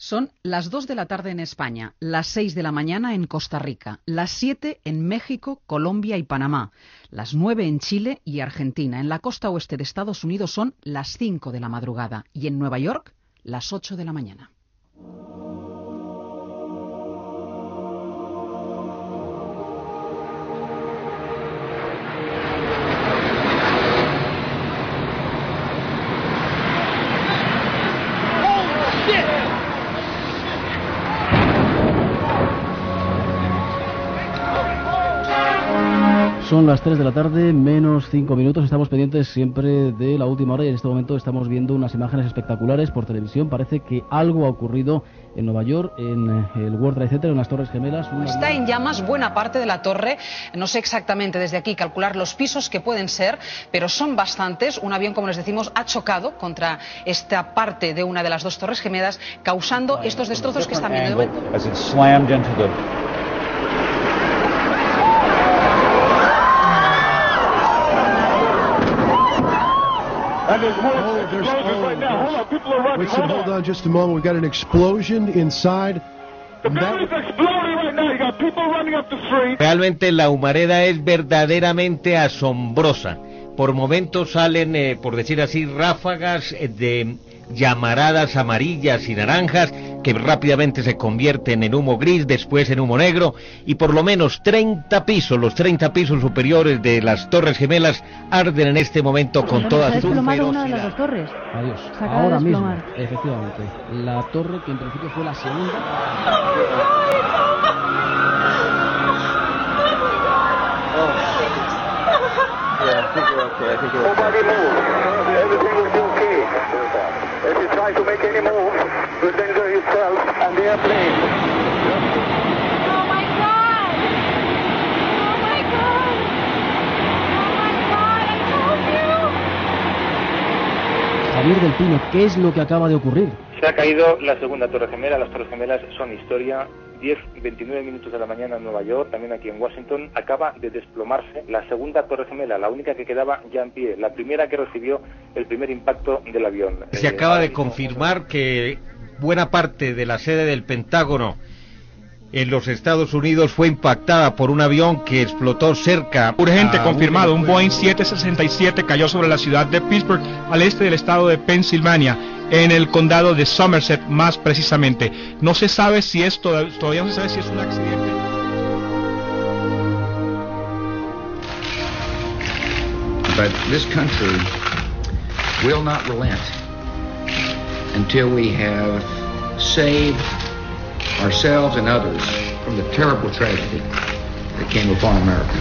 Son las 2 de la tarde en España, las 6 de la mañana en Costa Rica, las 7 en México, Colombia y Panamá, las 9 en Chile y Argentina. En la costa oeste de Estados Unidos son las 5 de la madrugada y en Nueva York las 8 de la mañana. Son las 3 de la tarde, menos 5 minutos. Estamos pendientes siempre de la última hora y en este momento estamos viendo unas imágenes espectaculares por televisión. Parece que algo ha ocurrido en Nueva York, en el World Trade Center, en las Torres Gemelas. Está en llamas buena parte de la torre. No sé exactamente desde aquí calcular los pisos que pueden ser, pero son bastantes. Un avión, como les decimos, ha chocado contra esta parte de una de las dos Torres Gemelas, causando estos destrozos que están viendo. Hold on just a moment. We've got an explosion inside. Realmente la humareda es verdaderamente asombrosa. Por momentos salen, por decir así, ráfagas de llamaradas amarillas y naranjas que rápidamente se convierten en humo gris, después en humo negro, y por lo menos 30 pisos, los 30 pisos superiores de las Torres Gemelas arden en este momento con toda su ferocidad. Una de las dos torres. Adiós. Ahora mismo, efectivamente. La torre que en principio fue la segunda. If you try to make any move, you'll danger yourself and the airplane. Oh my God! Oh my God! Oh my God! I told you! Javier del Pino, ¿qué es lo que acaba de ocurrir? Se ha caído la segunda Torre Gemela. Las Torres Gemelas son historia. 10:29 minutos de la mañana en Nueva York, también aquí en Washington, acaba de desplomarse la segunda Torre Gemela, la única que quedaba ya en pie, la primera que recibió el primer impacto del avión. Se acaba de confirmar que buena parte de la sede del Pentágono en los Estados Unidos fue impactada por un avión que explotó cerca. Urgente confirmado, un Boeing 767 cayó sobre la ciudad de Pittsburgh, al este del estado de Pensilvania, en el condado de Somerset más precisamente. No se sabe si es todavía no se sabe si es un accidente. But this country will not relent until we have saved ourselves and others from the terrible tragedy that came upon America.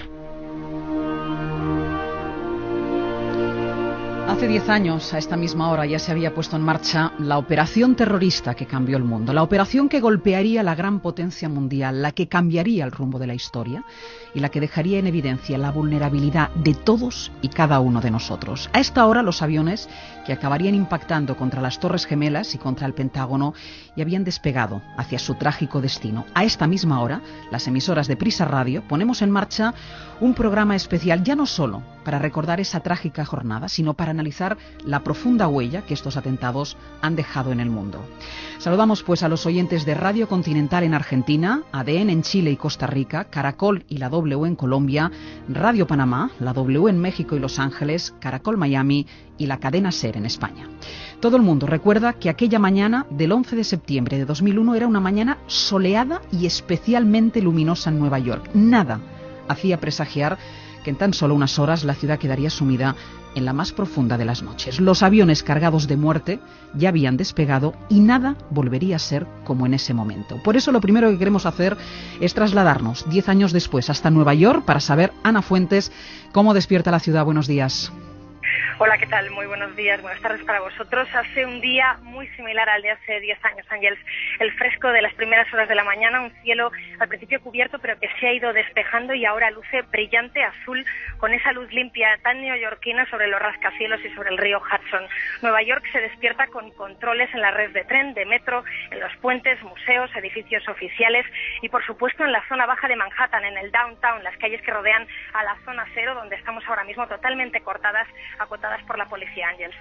Hace 10 años, a esta misma hora, ya se había puesto en marcha la operación terrorista que cambió el mundo, la operación que golpearía la gran potencia mundial, la que cambiaría el rumbo de la historia y la que dejaría en evidencia la vulnerabilidad de todos y cada uno de nosotros. A esta hora, los aviones que acabarían impactando contra las Torres Gemelas y contra el Pentágono ya habían despegado hacia su trágico destino. A esta misma hora, las emisoras de Prisa Radio ponemos en marcha un programa especial, ya no solo para recordar esa trágica jornada, sino para analizar la profunda huella que estos atentados han dejado en el mundo. Saludamos pues a los oyentes de Radio Continental en Argentina, ADN en Chile y Costa Rica, Caracol y la W en Colombia, Radio Panamá, la W en México y Los Ángeles, Caracol Miami y la cadena SER en España. Todo el mundo recuerda que aquella mañana del 11 de septiembre de 2001 era una mañana soleada y especialmente luminosa en Nueva York. Nada hacía presagiar que en tan solo unas horas la ciudad quedaría sumida en la más profunda de las noches. Los aviones cargados de muerte ya habían despegado y nada volvería a ser como en ese momento. Por eso lo primero que queremos hacer es trasladarnos 10 años después hasta Nueva York para saber, Ana Fuentes, cómo despierta la ciudad. Buenos días. Hola, ¿qué tal? Muy buenos días, buenas tardes para vosotros. Hace un día muy similar al de hace 10 años, Ángels. El fresco de las primeras horas de la mañana, un cielo al principio cubierto, pero que se ha ido despejando y ahora luce brillante azul, con esa luz limpia tan neoyorquina sobre los rascacielos y sobre el río Hudson. Nueva York se despierta con controles en la red de tren, de metro, en los puentes, museos, edificios oficiales y, por supuesto, en la zona baja de Manhattan, en el downtown, las calles que rodean a la zona cero, donde estamos ahora mismo totalmente acotadas por la policía, Ángels.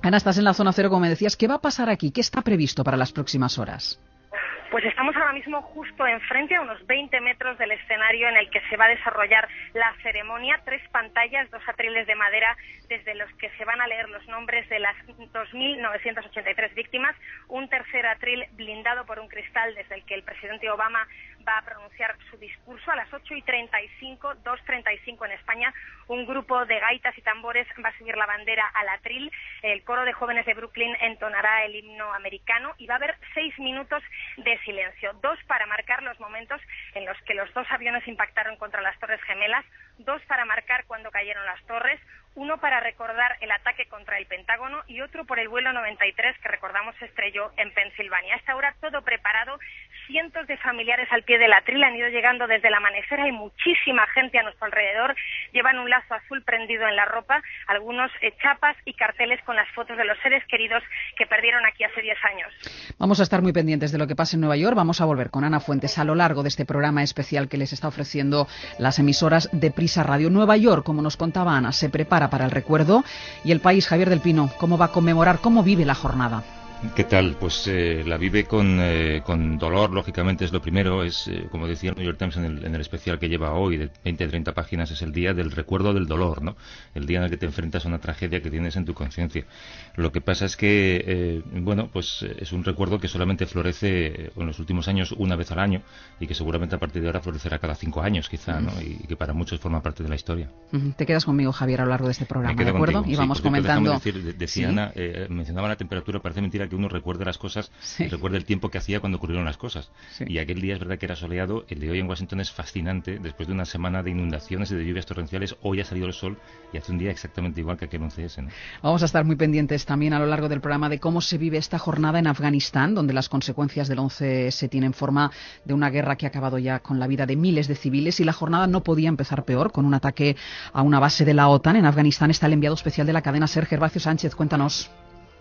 Ana, estás en la zona cero, como me decías. ¿Qué va a pasar aquí? ¿Qué está previsto para las próximas horas? Pues estamos ahora mismo justo enfrente, a unos 20 metros del escenario en el que se va a desarrollar la ceremonia. 3 pantallas, 2 atriles de madera desde los que se van a leer los nombres de las 2.983 víctimas. Un tercer atril blindado por un cristal desde el que el presidente Obama va a pronunciar su discurso. A las 8:35, 2:35 en España, un grupo de gaitas y tambores va a subir la bandera al atril. El coro de jóvenes de Brooklyn entonará el himno americano y va a haber 6 minutos de silencio. 2 para marcar los momentos en los que los 2 aviones impactaron contra las Torres Gemelas, 2 para marcar cuando cayeron las torres, 1 para recordar el ataque contra el Pentágono y otro por el vuelo 93 que recordamos se estrelló en Pensilvania. A esta hora todo preparado, cientos de familiares al pie del atril han ido llegando desde el amanecer, hay muchísima gente a nuestro alrededor, llevan un lazo azul prendido en la ropa, algunos chapas y carteles con las fotos de los seres queridos que perdieron aquí hace 10 años. Vamos a estar muy pendientes de lo que pase en Nueva York. Vamos a volver con Ana Fuentes a lo largo de este programa especial que les está ofreciendo las emisoras de Prisa Radio. Nueva York, como nos contaba Ana, se prepara para el recuerdo, y el país, Javier del Pino, ¿cómo va a conmemorar, cómo vive la jornada? ¿Qué tal? Pues la vive con dolor, lógicamente es lo primero. Es como decía el New York Times en el especial que lleva hoy, de 20-30 páginas, es el día del recuerdo del dolor, ¿no? El día en el que te enfrentas a una tragedia que tienes en tu conciencia. Lo que pasa es que, pues es un recuerdo que solamente florece en los últimos años una vez al año, y que seguramente a partir de ahora florecerá cada 5 años, quizá, ¿no? Y que para muchos forma parte de la historia. Te quedas conmigo, Javier, a lo largo de este programa, ¿de acuerdo? Contigo, y vamos comentando. Decía ¿Sí? Ana, mencionaba la temperatura, parece mentira que uno recuerde las cosas, y recuerde el tiempo que hacía cuando ocurrieron las cosas. Sí. Y aquel día es verdad que era soleado. El de hoy en Washington es fascinante. Después de una semana de inundaciones y de lluvias torrenciales, hoy ha salido el sol y hace un día exactamente igual que aquel 11S, ¿no? Vamos a estar muy pendientes también a lo largo del programa de cómo se vive esta jornada en Afganistán, donde las consecuencias del 11S tienen forma de una guerra que ha acabado ya con la vida de miles de civiles, y la jornada no podía empezar peor, con un ataque a una base de la OTAN. En Afganistán está el enviado especial de la cadena SER, Gervasio Sánchez. Cuéntanos.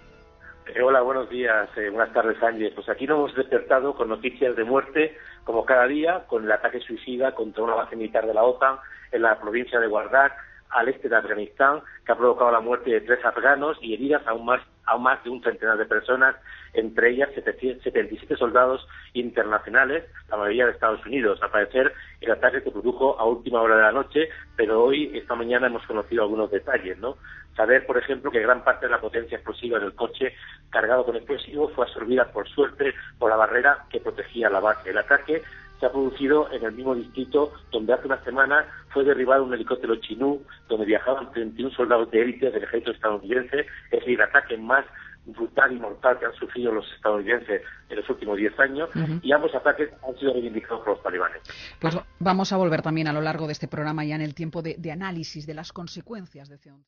Hola, buenos días, buenas tardes, Ángel. Pues aquí nos hemos despertado con noticias de muerte, como cada día, con el ataque suicida contra una base militar de la OTAN en la provincia de Wardak, al este de Afganistán, que ha provocado la muerte de 3 afganos y heridas aún más de un centenar de personas, entre ellas 77 soldados internacionales, la mayoría de Estados Unidos. Al parecer, el ataque se produjo a última hora de la noche, pero hoy, esta mañana, hemos conocido algunos detalles, ¿no? Saber, por ejemplo, que gran parte de la potencia explosiva del coche cargado con explosivos fue absorbida, por suerte, por la barrera que protegía la base. El ataque se ha producido en el mismo distrito donde hace una semana fue derribado un helicóptero Chinook, donde viajaban 31 soldados de élite del ejército estadounidense. Es el ataque más brutal y mortal que han sufrido los estadounidenses en los últimos 10 años, y ambos ataques han sido reivindicados por los talibanes. Pues vamos a volver también a lo largo de este programa, ya en el tiempo de análisis de las consecuencias de